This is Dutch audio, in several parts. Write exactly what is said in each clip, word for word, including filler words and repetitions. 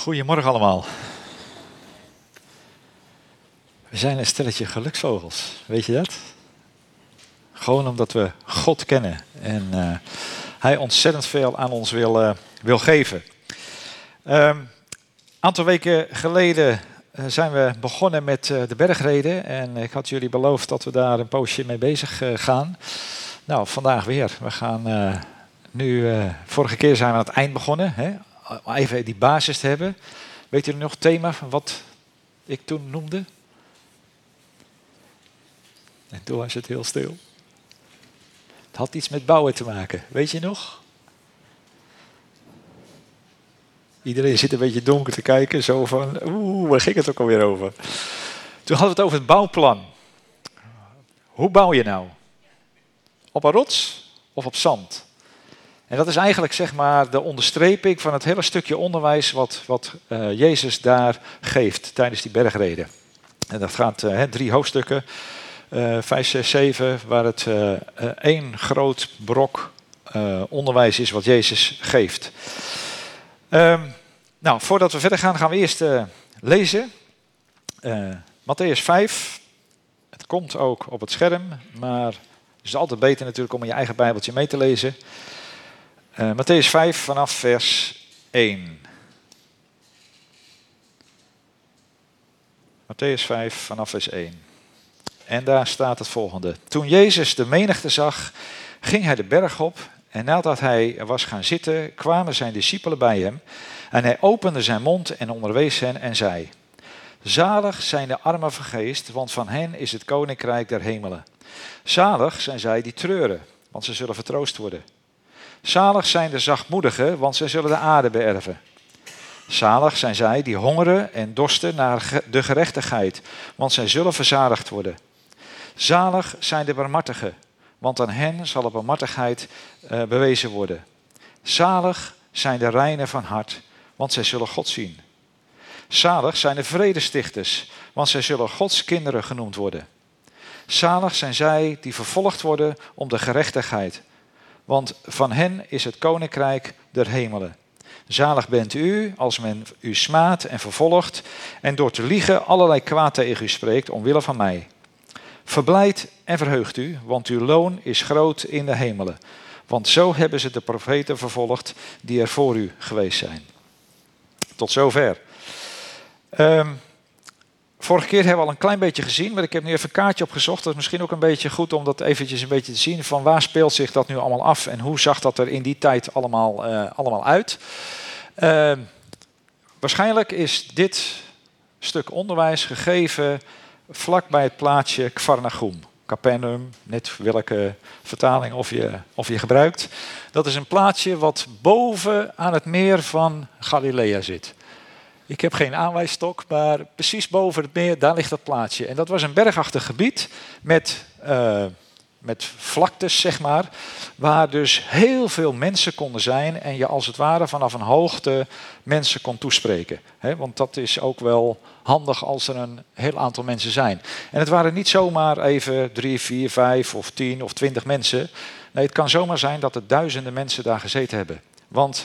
Goedemorgen allemaal. We zijn een stelletje geluksvogels, weet je dat? Gewoon omdat we God kennen en uh, Hij ontzettend veel aan ons wil, uh, wil geven. Een um, aantal weken geleden uh, zijn we begonnen met uh, de bergreden en ik had jullie beloofd dat we daar een poosje mee bezig uh, gaan. Nou, vandaag weer. We gaan uh, nu, uh, vorige keer zijn we aan het eind begonnen, hè? Om even die basis te hebben. Weet jullie nog het thema wat ik toen noemde? En toen was het heel stil. Het had iets met bouwen te maken, weet je nog? Iedereen zit een beetje donker te kijken, zo van, oeh, waar ging het ook alweer over? Toen hadden we het over het bouwplan. Hoe bouw je nou? Op een rots of op zand? En dat is eigenlijk zeg maar de onderstreping van het hele stukje onderwijs wat, wat uh, Jezus daar geeft tijdens die bergreden. En dat gaat uh, drie hoofdstukken, uh, vijf, zes, zeven, waar het uh, uh, één groot brok uh, onderwijs is wat Jezus geeft. Um, nou, voordat we verder gaan, gaan we eerst uh, lezen. Uh, Mattheüs vijf. Het komt ook op het scherm, maar het is altijd beter natuurlijk om in je eigen Bijbeltje mee te lezen. Uh, Mattheüs vijf vanaf vers één. Mattheüs vijf vanaf vers één. En daar staat het volgende. Toen Jezus de menigte zag, ging hij de berg op. En nadat hij was gaan zitten, kwamen zijn discipelen bij hem. En hij opende zijn mond en onderwees hen en zei: Zalig zijn de armen van geest, want van hen is het koninkrijk der hemelen. Zalig zijn zij die treuren, want ze zullen vertroost worden. Zalig zijn de zachtmoedigen, want zij zullen de aarde beërven. Zalig zijn zij die hongeren en dorsten naar de gerechtigheid, want zij zullen verzadigd worden. Zalig zijn de barmhartigen, want aan hen zal de barmhartigheid uh, bewezen worden. Zalig zijn de reinen van hart, want zij zullen God zien. Zalig zijn de vredestichters, want zij zullen Gods kinderen genoemd worden. Zalig zijn zij die vervolgd worden om de gerechtigheid, want van hen is het koninkrijk der hemelen. Zalig bent u als men u smaadt en vervolgt en door te liegen allerlei kwaad tegen u spreekt omwille van mij. Verblijd en verheugt u, want uw loon is groot in de hemelen. Want zo hebben ze de profeten vervolgd die er voor u geweest zijn. Tot zover. Um, Vorige keer hebben we al een klein beetje gezien, maar ik heb nu even een kaartje opgezocht. Dat is misschien ook een beetje goed om dat eventjes een beetje te zien. Van waar speelt zich dat nu allemaal af en hoe zag dat er in die tijd allemaal, uh, allemaal uit. Uh, waarschijnlijk is dit stuk onderwijs gegeven vlak bij het plaatsje Kvarnachum. Capernaum, net welke vertaling of je, of je gebruikt. Dat is een plaatsje wat boven aan het meer van Galilea zit. Ik heb geen aanwijsstok, maar precies boven het meer, daar ligt dat plaatsje. En dat was een bergachtig gebied met, uh, met vlaktes, zeg maar, waar dus heel veel mensen konden zijn en je als het ware vanaf een hoogte mensen kon toespreken. He, want dat is ook wel handig als er een heel aantal mensen zijn. En het waren niet zomaar even drie, vier, vijf of tien of twintig mensen. Nee, het kan zomaar zijn dat er duizenden mensen daar gezeten hebben. Want,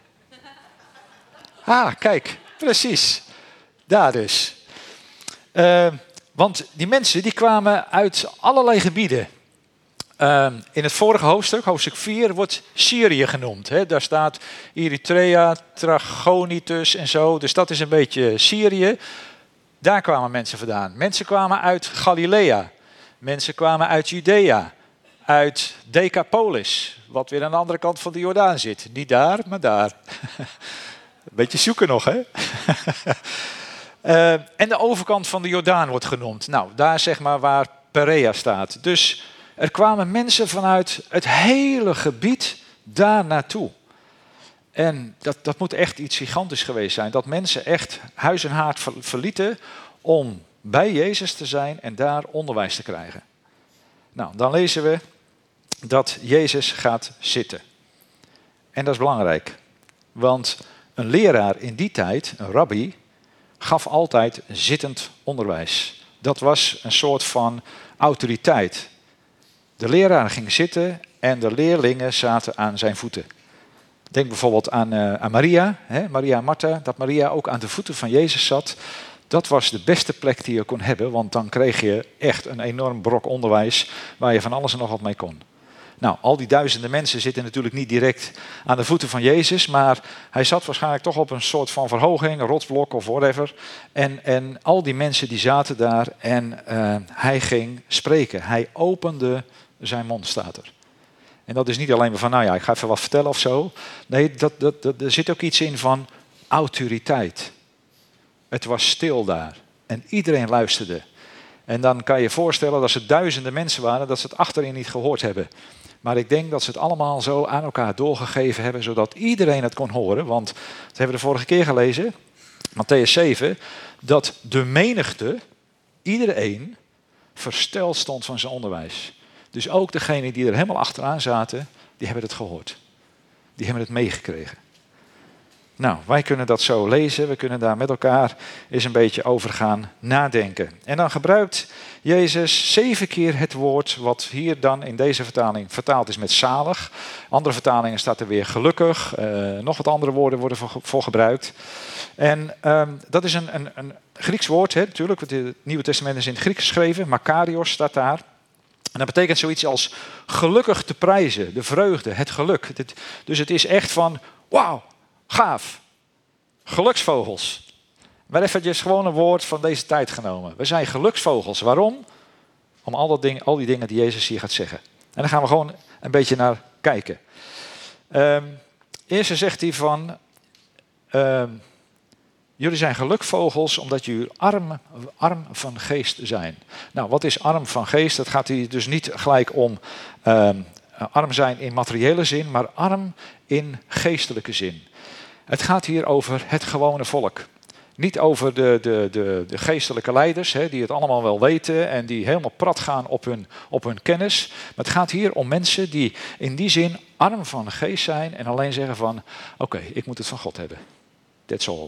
ah, kijk... Precies, daar dus. Uh, want die mensen die kwamen uit allerlei gebieden. Uh, in het vorige hoofdstuk, hoofdstuk vier, wordt Syrië genoemd. Hè? Daar staat Eritrea, Trachonitis en zo. Dus dat is een beetje Syrië. Daar kwamen mensen vandaan. Mensen kwamen uit Galilea. Mensen kwamen uit Judea. Uit Decapolis, wat weer aan de andere kant van de Jordaan zit. Niet daar, maar daar. Beetje zoeken nog, hè? uh, en de overkant van de Jordaan wordt genoemd. Nou, daar zeg maar waar Perea staat. Dus er kwamen mensen vanuit het hele gebied daar naartoe. En dat, dat moet echt iets gigantisch geweest zijn. Dat mensen echt huis en haard verlieten om bij Jezus te zijn en daar onderwijs te krijgen. Nou, dan lezen we dat Jezus gaat zitten. En dat is belangrijk, want... Een leraar in die tijd, een rabbi, gaf altijd zittend onderwijs. Dat was een soort van autoriteit. De leraar ging zitten en de leerlingen zaten aan zijn voeten. Denk bijvoorbeeld aan, uh, aan Maria, hè? Maria en Martha, dat Maria ook aan de voeten van Jezus zat. Dat was de beste plek die je kon hebben, want dan kreeg je echt een enorm brok onderwijs waar je van alles en nog wat mee kon. Nou, al die duizenden mensen zitten natuurlijk niet direct aan de voeten van Jezus, maar hij zat waarschijnlijk toch op een soort van verhoging, een rotsblok of whatever. En, en al die mensen die zaten daar en uh, hij ging spreken. Hij opende zijn mond, staat er. En dat is niet alleen maar van, nou ja, ik ga even wat vertellen of zo. Nee, dat, dat, dat, er zit ook iets in van autoriteit. Het was stil daar en iedereen luisterde. En dan kan je je voorstellen dat als het duizenden mensen waren, dat ze het achterin niet gehoord hebben. Maar ik denk dat ze het allemaal zo aan elkaar doorgegeven hebben, zodat iedereen het kon horen. Want, dat hebben we de vorige keer gelezen, Mattheüs zeven, dat de menigte, iedereen, versteld stond van zijn onderwijs. Dus ook degenen die er helemaal achteraan zaten, die hebben het gehoord. Die hebben het meegekregen. Nou, wij kunnen dat zo lezen. We kunnen daar met elkaar eens een beetje over gaan nadenken. En dan gebruikt Jezus zeven keer het woord wat hier dan in deze vertaling vertaald is met zalig. Andere vertalingen staat er weer gelukkig. Uh, nog wat andere woorden worden voor, voor gebruikt. En um, dat is een, een, een Grieks woord, hè, natuurlijk. Het Nieuwe Testament is in het Grieks geschreven. Makarios staat daar. En dat betekent zoiets als gelukkig te prijzen, de vreugde, het geluk. Dus het is echt van, wauw, gaaf, geluksvogels. Maar eventjes gewoon een woord van deze tijd genomen. We zijn geluksvogels. Waarom? Om al, dat ding, al die dingen die Jezus hier gaat zeggen. En daar gaan we gewoon een beetje naar kijken. Um, eerst zegt hij van, um, jullie zijn gelukvogels omdat jullie arm, arm van geest zijn. Nou, wat is arm van geest? Dat gaat hier dus niet gelijk om um, arm zijn in materiële zin, maar arm in geestelijke zin. Het gaat hier over het gewone volk. Niet over de, de, de, de geestelijke leiders, hè, die het allemaal wel weten en die helemaal prat gaan op hun, op hun kennis. Maar het gaat hier om mensen die in die zin arm van geest zijn en alleen zeggen van, oké, okay, ik moet het van God hebben. That's all.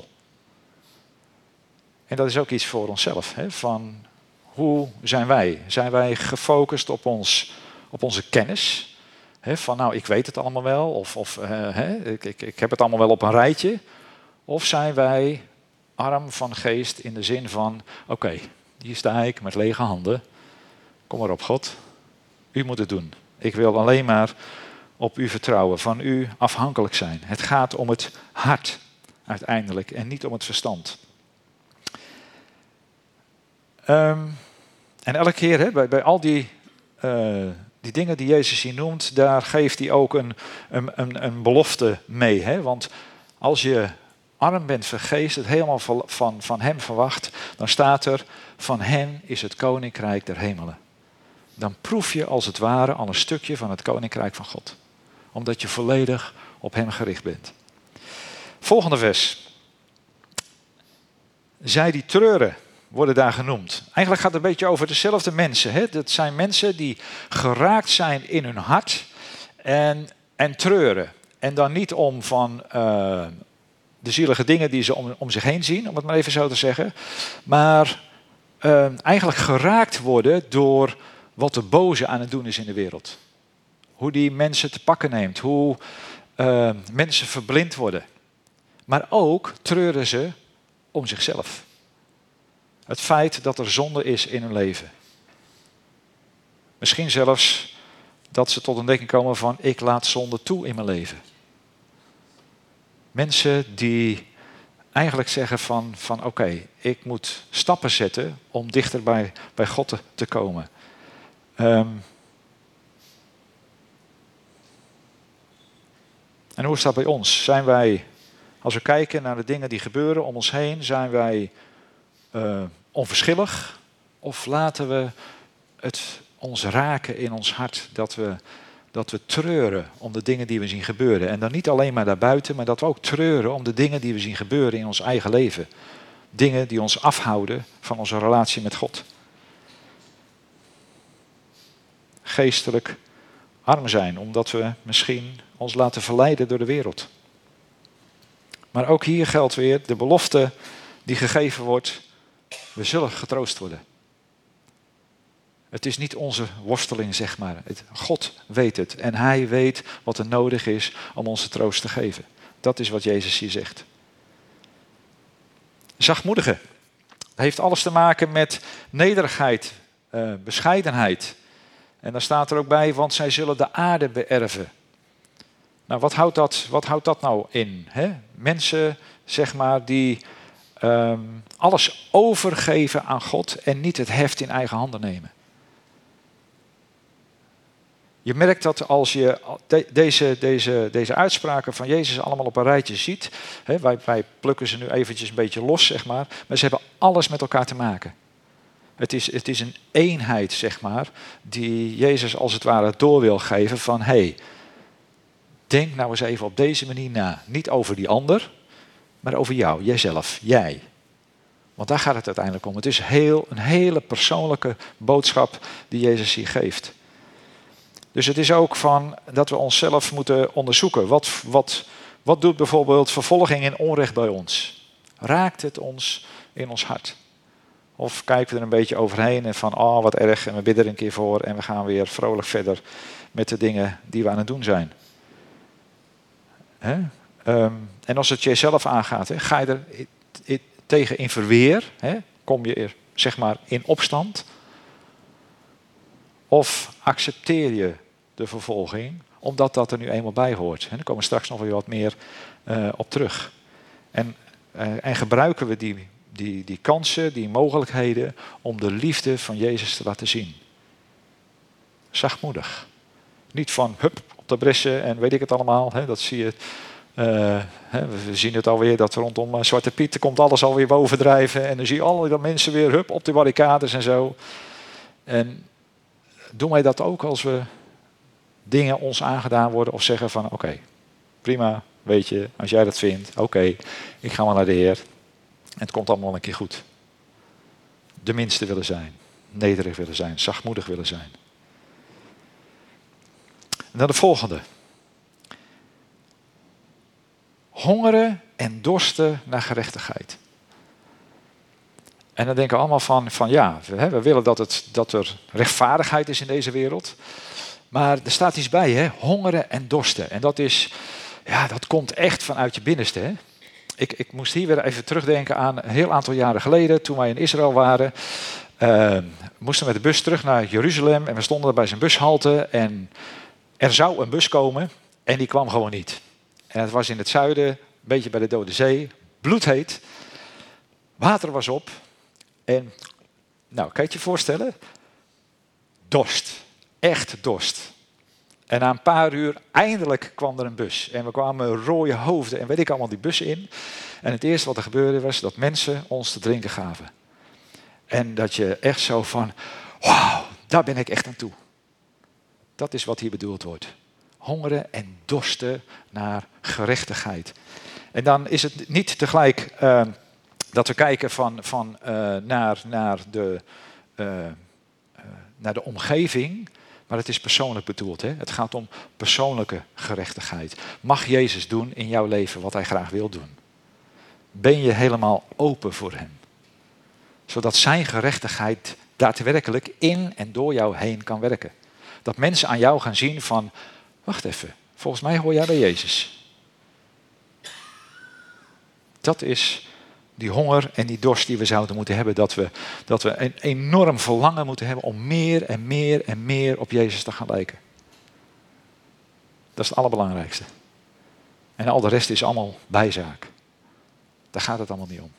En dat is ook iets voor onszelf. Hè, van hoe zijn wij? Zijn wij gefocust op, ons, op onze kennis? Hè, van nou, ik weet het allemaal wel. Of, of uh, hè, ik, ik, ik heb het allemaal wel op een rijtje. Of zijn wij arm van geest in de zin van, oké, okay, hier sta ik met lege handen. Kom maar op, God. U moet het doen. Ik wil alleen maar op u vertrouwen, van u afhankelijk zijn. Het gaat om het hart uiteindelijk en niet om het verstand. Um, en elke keer hè, bij, bij al die, uh, die dingen die Jezus hier noemt, daar geeft hij ook een, een, een, een belofte mee. Hè? Want als je arm bent van geest, het helemaal van, van, van hem verwacht, dan staat er, van hen is het koninkrijk der hemelen. Dan proef je als het ware al een stukje van het koninkrijk van God. Omdat je volledig op hem gericht bent. Volgende vers. Zij die treuren worden daar genoemd. Eigenlijk gaat het een beetje over dezelfde mensen. Hè? Dat zijn mensen die geraakt zijn in hun hart en, en treuren. En dan niet om van uh, de zielige dingen die ze om, om zich heen zien, om het maar even zo te zeggen. Maar uh, eigenlijk geraakt worden door wat de boze aan het doen is in de wereld. Hoe die mensen te pakken neemt. Hoe uh, mensen verblind worden. Maar ook treuren ze om zichzelf. Het feit dat er zonde is in hun leven. Misschien zelfs dat ze tot een denken komen van, ik laat zonde toe in mijn leven. Mensen die eigenlijk zeggen van, van oké, okay, ik moet stappen zetten om dichter bij, bij God te, te komen. Um, en hoe is dat bij ons? Zijn wij, als we kijken naar de dingen die gebeuren om ons heen, zijn wij uh, onverschillig? Of laten we het ons raken in ons hart dat we, dat we treuren om de dingen die we zien gebeuren? En dan niet alleen maar daarbuiten, maar dat we ook treuren om de dingen die we zien gebeuren in ons eigen leven. Dingen die ons afhouden van onze relatie met God. Geestelijk arm zijn, omdat we misschien ons laten verleiden door de wereld. Maar ook hier geldt weer de belofte die gegeven wordt, we zullen getroost worden. Het is niet onze worsteling, zeg maar. Het, God weet het. En hij weet wat er nodig is om onze troost te geven. Dat is wat Jezus hier zegt. Zachtmoedigen. Het heeft alles te maken met nederigheid, uh, bescheidenheid. En dan staat er ook bij, want zij zullen de aarde beërven. Nou, wat houdt dat, wat houdt dat nou in? Hè? Mensen, zeg maar, die um, alles overgeven aan God en niet het heft in eigen handen nemen. Je merkt dat als je de, deze, deze, deze uitspraken van Jezus allemaal op een rijtje ziet. Hè, wij, wij plukken ze nu eventjes een beetje los, zeg maar. Maar ze hebben alles met elkaar te maken. Het is, het is een eenheid, zeg maar, die Jezus als het ware door wil geven van... hé, hey, denk nou eens even op deze manier na. Niet over die ander, maar over jou, jijzelf, jij. Want daar gaat het uiteindelijk om. Het is heel, een hele persoonlijke boodschap die Jezus hier geeft. Dus het is ook van dat we onszelf moeten onderzoeken. Wat, wat, wat doet bijvoorbeeld vervolging en onrecht bij ons? Raakt het ons in ons hart? Of kijken we er een beetje overheen en van, oh wat erg, en we bidden er een keer voor en we gaan weer vrolijk verder met de dingen die we aan het doen zijn. Hè? Um, en als het jezelf aangaat, hè, ga je er i- i- tegen in verweer? Hè? Kom je er, zeg maar, in opstand? Of accepteer je de vervolging, omdat dat er nu eenmaal bij hoort? En daar komen we straks nog weer wat meer uh, op terug. En, uh, en gebruiken we die, die, die kansen, die mogelijkheden, om de liefde van Jezus te laten zien. Zachtmoedig. Niet van, hup, op de bressen en weet ik het allemaal. Hè, dat zie je. Uh, hè, we zien het alweer, dat rondom uh, Zwarte Piet komt alles alweer bovendrijven. En dan zie je alle mensen weer, hup, op de barricades en zo. En doen wij dat ook als we dingen ons aangedaan worden of zeggen van oké, okay, prima, weet je, als jij dat vindt, oké, okay, ik ga maar naar de Heer. En het komt allemaal een keer goed. De minste willen zijn, nederig willen zijn, zachtmoedig willen zijn. En dan de volgende. Hongeren en dorsten naar gerechtigheid. En dan denken we allemaal van, van ja, we, we willen dat, het, dat er rechtvaardigheid is in deze wereld. Maar er staat iets bij, hè? Hongeren en dorsten. En dat is, ja, dat komt echt vanuit je binnenste. Hè? Ik, ik moest hier weer even terugdenken aan een heel aantal jaren geleden, toen wij in Israël waren. Uh, we moesten met de bus terug naar Jeruzalem en we stonden bij zijn bushalte. En er zou een bus komen en die kwam gewoon niet. En het was in het zuiden, een beetje bij de Dode Zee, bloedheet. Water was op. En, nou, kan je je voorstellen? Dorst. Echt dorst. En na een paar uur, eindelijk kwam er een bus. En we kwamen rode hoofden en weet ik allemaal die bus in. En het eerste wat er gebeurde was dat mensen ons te drinken gaven. En dat je echt zo van, wauw, daar ben ik echt aan toe. Dat is wat hier bedoeld wordt. Hongeren en dorsten naar gerechtigheid. En dan is het niet tegelijk uh, dat we kijken van, van, uh, naar, naar, de, uh, uh, naar de omgeving, maar het is persoonlijk bedoeld. Hè? Het gaat om persoonlijke gerechtigheid. Mag Jezus doen in jouw leven wat hij graag wil doen? Ben je helemaal open voor hem? Zodat zijn gerechtigheid daadwerkelijk in en door jou heen kan werken. Dat mensen aan jou gaan zien van, wacht even, volgens mij hoor jij bij Jezus. Dat is die honger en die dorst die we zouden moeten hebben. Dat we, dat we een enorm verlangen moeten hebben om meer en meer en meer op Jezus te gaan lijken. Dat is het allerbelangrijkste. En al de rest is allemaal bijzaak. Daar gaat het allemaal niet om.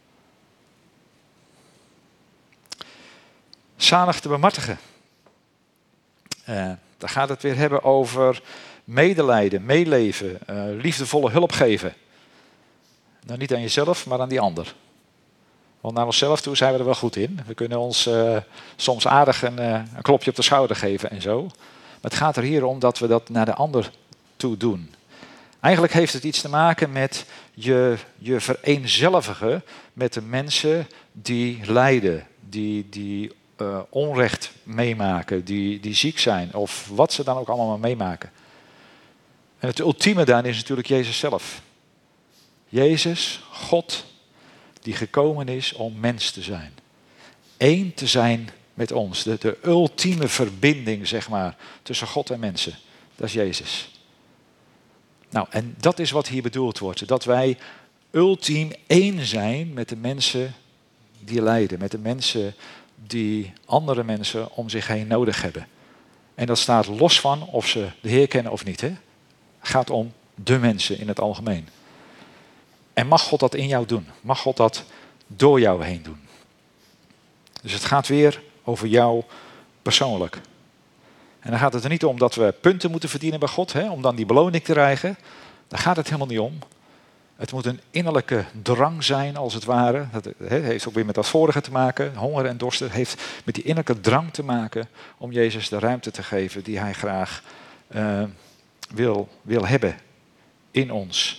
Zalig te bemartigen. Uh, daar gaat het weer hebben over medelijden, meeleven, uh, liefdevolle hulp geven. Nou, niet aan jezelf, maar aan die ander. Want naar onszelf toe zijn we er wel goed in. We kunnen ons uh, soms aardig een, uh, een klopje op de schouder geven en zo. Maar het gaat er hier om dat we dat naar de ander toe doen. Eigenlijk heeft het iets te maken met je, je vereenzelvigen met de mensen die lijden, die, die uh, onrecht meemaken, die, die ziek zijn of wat ze dan ook allemaal maar meemaken. En het ultieme daarin is natuurlijk Jezus zelf. Jezus, God, die gekomen is om mens te zijn. Eén te zijn met ons. De, de ultieme verbinding, zeg maar, tussen God en mensen. Dat is Jezus. Nou, en dat is wat hier bedoeld wordt. Dat wij ultiem één zijn met de mensen die lijden. Met de mensen die andere mensen om zich heen nodig hebben. En dat staat los van of ze de Heer kennen of niet. Hè? Het gaat om de mensen in het algemeen. En mag God dat in jou doen? Mag God dat door jou heen doen? Dus het gaat weer over jou persoonlijk. En dan gaat het er niet om dat we punten moeten verdienen bij God, hè, om dan die beloning te krijgen. Daar gaat het helemaal niet om. Het moet een innerlijke drang zijn, als het ware. Dat hè, heeft ook weer met dat vorige te maken. Honger en dorst heeft met die innerlijke drang te maken om Jezus de ruimte te geven die hij graag uh, wil, wil hebben in ons.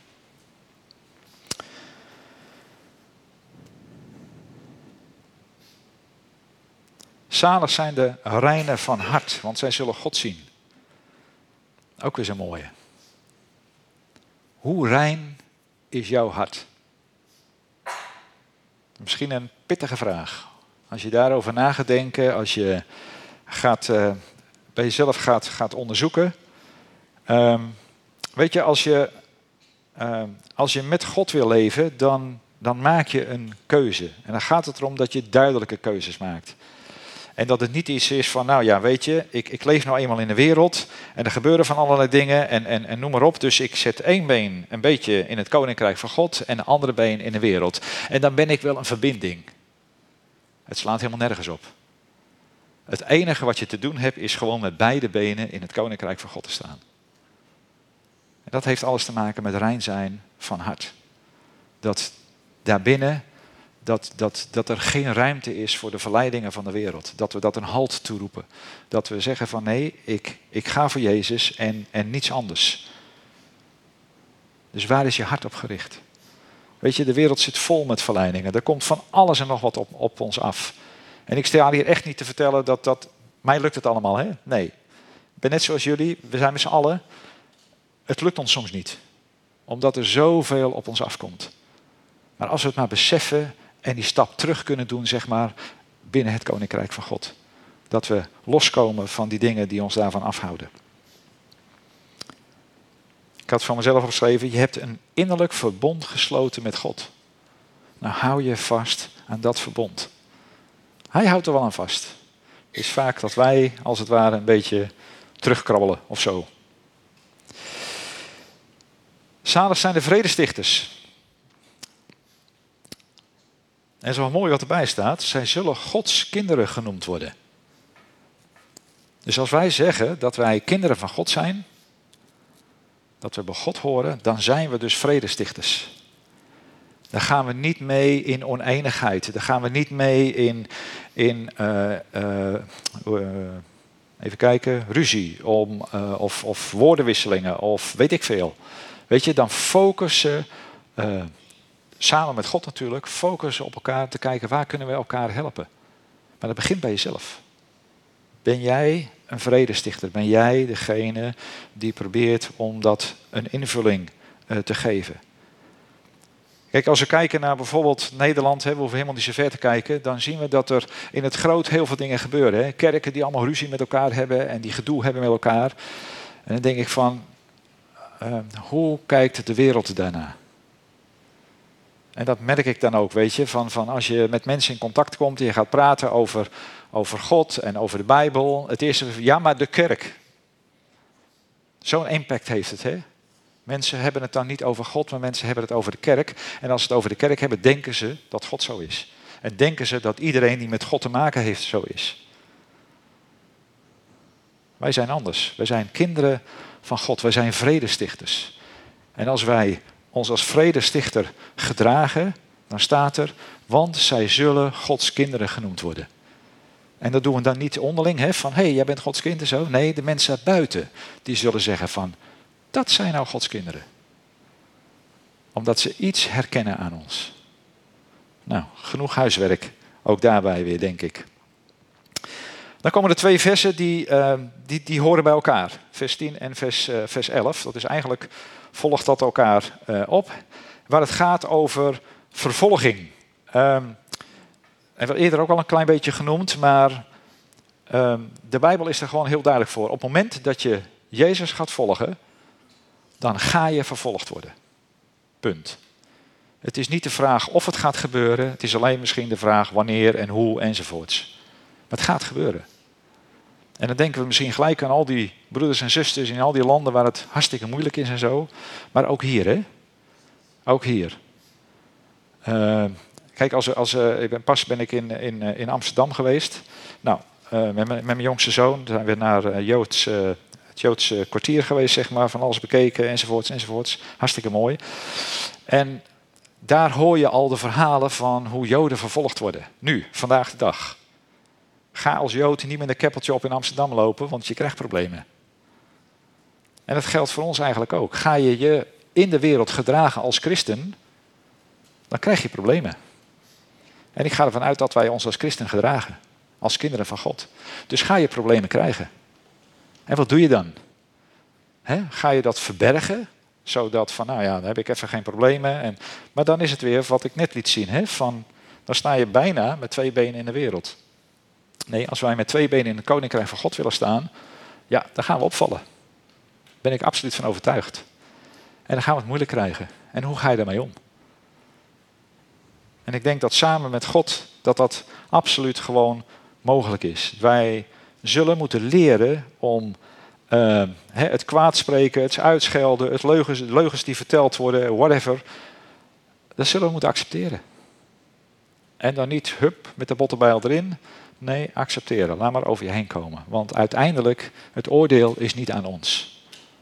Zalig zijn de reinen van hart, want zij zullen God zien. Ook weer zo'n mooie. Hoe rein is jouw hart? Misschien een pittige vraag. Als je daarover na gaat denken, als je gaat, uh, bij jezelf gaat, gaat onderzoeken. Um, weet je, als je, uh, als je met God wil leven, dan, dan maak je een keuze. En dan gaat het erom dat je duidelijke keuzes maakt. En dat het niet iets is van, nou ja, weet je, ik, ik leef nou eenmaal in de wereld en er gebeuren van allerlei dingen en, en, en noem maar op. Dus ik zet één been een beetje in het koninkrijk van God en een andere been in de wereld. En dan ben ik wel een verbinding. Het slaat helemaal nergens op. Het enige wat je te doen hebt is gewoon met beide benen in het koninkrijk van God te staan. En dat heeft alles te maken met rein zijn van hart. Dat daarbinnen... Dat, dat, dat er geen ruimte is voor de verleidingen van de wereld. Dat we dat een halt toeroepen. Dat we zeggen van nee, ik, ik ga voor Jezus en, en niets anders. Dus waar is je hart op gericht? Weet je, de wereld zit vol met verleidingen. Er komt van alles en nog wat op, op ons af. En ik sta hier echt niet te vertellen dat dat... Mij lukt het allemaal, hè? Nee. Ik ben net zoals jullie, we zijn met z'n allen. Het lukt ons soms niet. Omdat er zoveel op ons afkomt. Maar als we het maar beseffen... En die stap terug kunnen doen, zeg maar, binnen het koninkrijk van God. Dat we loskomen van die dingen die ons daarvan afhouden. Ik had van mezelf opgeschreven, je hebt een innerlijk verbond gesloten met God. Nou hou je vast aan dat verbond. Hij houdt er wel aan vast. Het is vaak dat wij, als het ware, een beetje terugkrabbelen of zo. Zalig zijn de vredestichters. En zo mooi wat erbij staat, zij zullen Gods kinderen genoemd worden. Dus als wij zeggen dat wij kinderen van God zijn, dat we bij God horen, dan zijn we dus vredestichters. Dan gaan we niet mee in oneenigheid. Dan gaan we niet mee in, in uh, uh, uh, even kijken, ruzie om, uh, of, of woordenwisselingen of weet ik veel. Weet je, dan focussen... Uh, Samen met God natuurlijk, focussen op elkaar te kijken waar kunnen we elkaar helpen. Maar dat begint bij jezelf. Ben jij een vredestichter? Ben jij degene die probeert om dat een invulling uh, te geven? Kijk, als we kijken naar bijvoorbeeld Nederland, hè, we hoeven helemaal niet zo ver te kijken, dan zien we dat er in het groot heel veel dingen gebeuren. Hè. Kerken die allemaal ruzie met elkaar hebben en die gedoe hebben met elkaar. En dan denk ik van, uh, hoe kijkt de wereld daarna? En dat merk ik dan ook, weet je, van, van als je met mensen in contact komt en je gaat praten over, over God en over de Bijbel. Het eerste, ja, maar de kerk. Zo'n impact heeft het, hè. Mensen hebben het dan niet over God, maar mensen hebben het over de kerk. En als ze het over de kerk hebben, denken ze dat God zo is. En denken ze dat iedereen die met God te maken heeft zo is. Wij zijn anders. Wij zijn kinderen van God. Wij zijn vredestichters. En als wij ons als vredestichter gedragen, dan staat er, want zij zullen Gods kinderen genoemd worden. En dat doen we dan niet onderling, hè, van hé, hey, jij bent Gods kind en zo. Nee, de mensen buiten, die zullen zeggen van, dat zijn nou Gods kinderen. Omdat ze iets herkennen aan ons. Nou, genoeg huiswerk, ook daarbij weer, denk ik. Dan komen er twee versen die, uh, die, die horen bij elkaar. Vers tien en vers, uh, vers elf. Dat is eigenlijk, volgt dat elkaar uh, op. Waar het gaat over vervolging. Um, En wel eerder ook al een klein beetje genoemd, maar uh, de Bijbel is er gewoon heel duidelijk voor. Op het moment dat je Jezus gaat volgen, dan ga je vervolgd worden. Punt. Het is niet de vraag of het gaat gebeuren, het is alleen misschien de vraag wanneer en hoe enzovoorts. Maar het gaat gebeuren. En dan denken we misschien gelijk aan al die broeders en zusters in al die landen waar het hartstikke moeilijk is en zo. Maar ook hier, hè? Ook hier. Uh, kijk, als, als, uh, ik ben, pas ben ik in, in, in Amsterdam geweest. Nou, uh, met, mijn, met mijn jongste zoon zijn we naar uh, Joods, uh, het Joodse kwartier geweest, zeg maar. Van alles bekeken, enzovoorts, enzovoorts. Hartstikke mooi. En daar hoor je al de verhalen van hoe Joden vervolgd worden. Nu, vandaag de dag. Ga als Jood niet met een keppeltje op in Amsterdam lopen, want je krijgt problemen. En dat geldt voor ons eigenlijk ook. Ga je je in de wereld gedragen als christen, dan krijg je problemen. En ik ga ervan uit dat wij ons als christen gedragen. Als kinderen van God. Dus ga je problemen krijgen. En wat doe je dan? He, ga je dat verbergen? Zodat van, nou ja, dan heb ik even geen problemen. En, maar dan is het weer wat ik net liet zien. He, van, dan sta je bijna met twee benen in de wereld. Nee, als wij met twee benen in het koninkrijk van God willen staan, ja, dan gaan we opvallen. Daar ben ik absoluut van overtuigd. En dan gaan we het moeilijk krijgen. En hoe ga je daarmee om? En ik denk dat samen met God, dat dat absoluut gewoon mogelijk is. Wij zullen moeten leren om uh, het kwaadspreken, het uitschelden, het leugens, leugens die verteld worden, whatever. Dat zullen we moeten accepteren. En dan niet, hup, met de bottenbijl erin. Nee, accepteren. Laat maar over je heen komen. Want uiteindelijk, het oordeel is niet aan ons.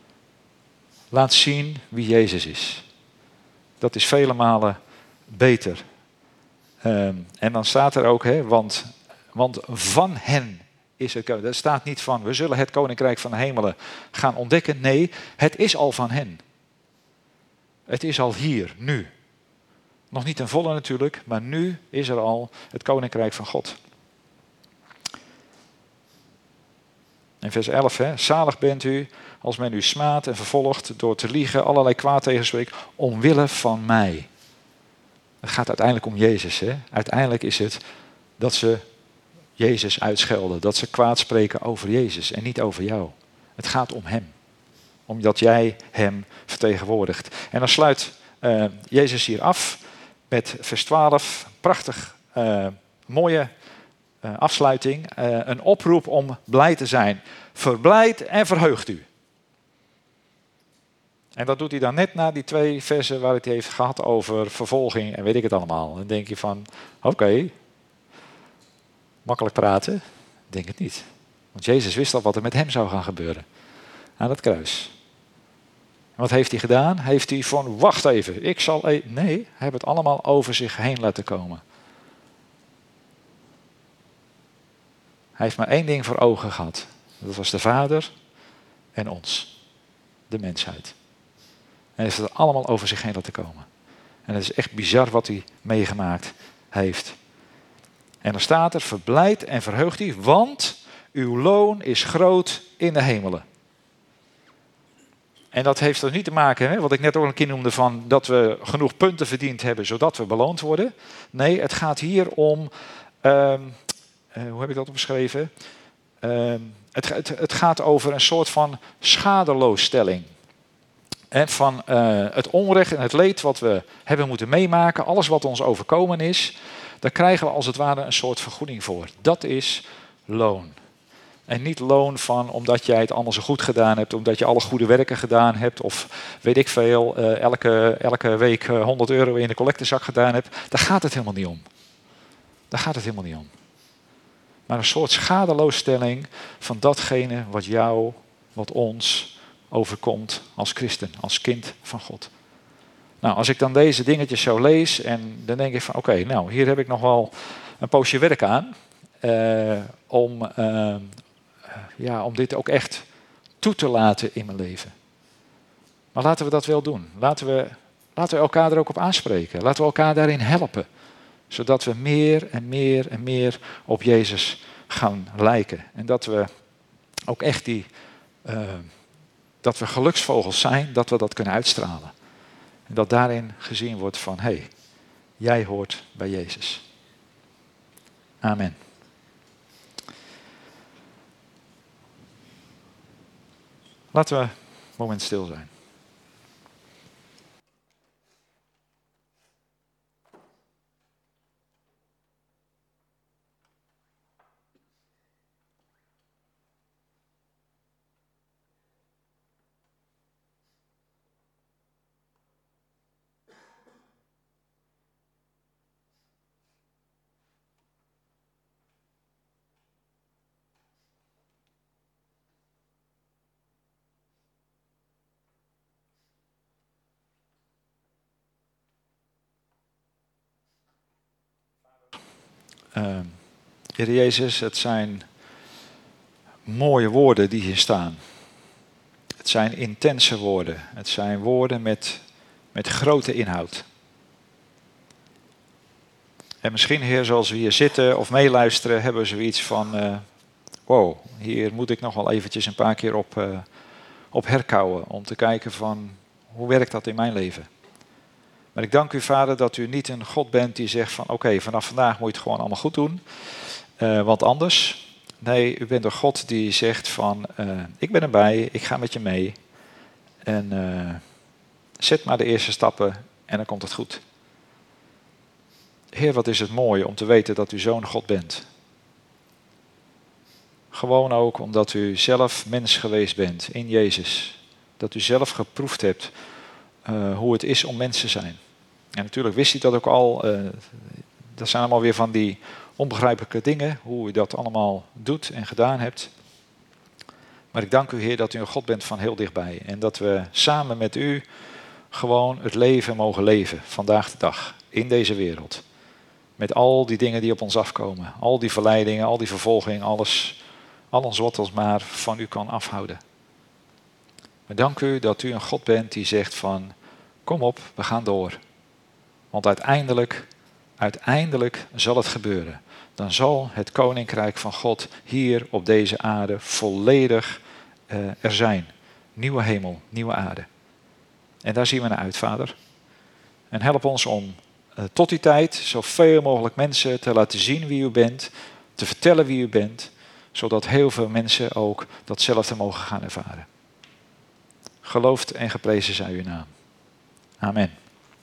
Laat zien wie Jezus is. Dat is vele malen beter. Um, en dan staat er ook, hè, want, want van hen is het koninkrijk. Er staat niet van, we zullen het koninkrijk van de hemelen gaan ontdekken. Nee, het is al van hen. Het is al hier, nu. Nog niet ten volle natuurlijk, maar nu is er al het koninkrijk van God. In vers elf, hè, zalig bent u als men u smaadt en vervolgt door te liegen, allerlei kwaad tegenspreekt, omwille van mij. Het gaat uiteindelijk om Jezus. Hè? Uiteindelijk is het dat ze Jezus uitschelden, dat ze kwaad spreken over Jezus en niet over jou. Het gaat om hem, omdat jij hem vertegenwoordigt. En dan sluit uh, Jezus hier af met vers twaalf, prachtig, uh, mooie uh, afsluiting, uh, een oproep om blij te zijn. Verblijd en verheugt u. En dat doet hij dan net na die twee versen waar het heeft gehad over vervolging en weet ik het allemaal. Dan denk je van, oké, okay, makkelijk praten? Denk het niet. Want Jezus wist al wat er met hem zou gaan gebeuren. Aan het kruis. En wat heeft hij gedaan? Heeft hij van, wacht even, ik zal... E-. Nee, hij heeft het allemaal over zich heen laten komen. Hij heeft maar één ding voor ogen gehad. Dat was de Vader en ons. De mensheid. En hij heeft het allemaal over zich heen laten komen. En het is echt bizar wat hij meegemaakt heeft. En dan staat er, verblijd en verheugt u, want uw loon is groot in de hemelen. En dat heeft dus niet te maken, hè, wat ik net ook een keer noemde, van dat we genoeg punten verdiend hebben, zodat we beloond worden. Nee, het gaat hier om, uh, uh, hoe heb ik dat beschreven? Uh, het, het, het gaat over een soort van schadeloosstelling. En van uh, het onrecht en het leed wat we hebben moeten meemaken, alles wat ons overkomen is, daar krijgen we als het ware een soort vergoeding voor. Dat is loon. En niet loon van omdat jij het allemaal zo goed gedaan hebt, omdat je alle goede werken gedaan hebt, of weet ik veel, uh, elke, elke week uh, honderd euro in de collectezak gedaan hebt. Daar gaat het helemaal niet om. Daar gaat het helemaal niet om. Maar een soort schadeloosstelling van datgene wat jou, wat ons overkomt als christen, als kind van God. Nou, als ik dan deze dingetjes zo lees en dan denk ik van oké, okay, nou hier heb ik nog wel een poosje werk aan uh, om, uh, ja, om dit ook echt toe te laten in mijn leven. Maar laten we dat wel doen. Laten we, laten we elkaar er ook op aanspreken. Laten we elkaar daarin helpen. Zodat we meer en meer en meer op Jezus gaan lijken. En dat we ook echt die... Uh, dat we geluksvogels zijn, dat we dat kunnen uitstralen. En dat daarin gezien wordt van, hé, hey, jij hoort bij Jezus. Amen. Laten we een moment stil zijn. Uh, Heer Jezus, het zijn mooie woorden die hier staan. Het zijn intense woorden. Het zijn woorden met, met grote inhoud. En misschien, Heer, zoals we hier zitten of meeluisteren, hebben we zoiets van... Uh, wow, hier moet ik nog wel eventjes een paar keer op, uh, op herkauwen. Om te kijken van, hoe werkt dat in mijn leven? Maar ik dank u, Vader, dat u niet een God bent die zegt van... oké, okay, vanaf vandaag moet je het gewoon allemaal goed doen. Uh, want anders... Nee, u bent een God die zegt van... Uh, ik ben erbij, ik ga met je mee. En uh, zet maar de eerste stappen en dan komt het goed. Heer, wat is het mooi om te weten dat u zo'n God bent. Gewoon ook omdat u zelf mens geweest bent in Jezus. Dat u zelf geproefd hebt uh, hoe het is om mens te zijn. En natuurlijk wist u dat ook al. Uh, dat zijn allemaal weer van die onbegrijpelijke dingen. Hoe u dat allemaal doet en gedaan hebt. Maar ik dank u, Heer, dat u een God bent van heel dichtbij. En dat we samen met u gewoon het leven mogen leven. Vandaag de dag. In deze wereld. Met al die dingen die op ons afkomen. Al die verleidingen, al die vervolging. Alles, alles wat ons maar van u kan afhouden. Maar dank u dat u een God bent die zegt van... Kom op, we gaan door. Want uiteindelijk, uiteindelijk zal het gebeuren. Dan zal het koninkrijk van God hier op deze aarde volledig uh, er zijn. Nieuwe hemel, nieuwe aarde. En daar zien we naar uit, Vader. En help ons om uh, tot die tijd zoveel mogelijk mensen te laten zien wie u bent. Te vertellen wie u bent. Zodat heel veel mensen ook datzelfde mogen gaan ervaren. Geloofd en geprezen zij uw naam. Amen.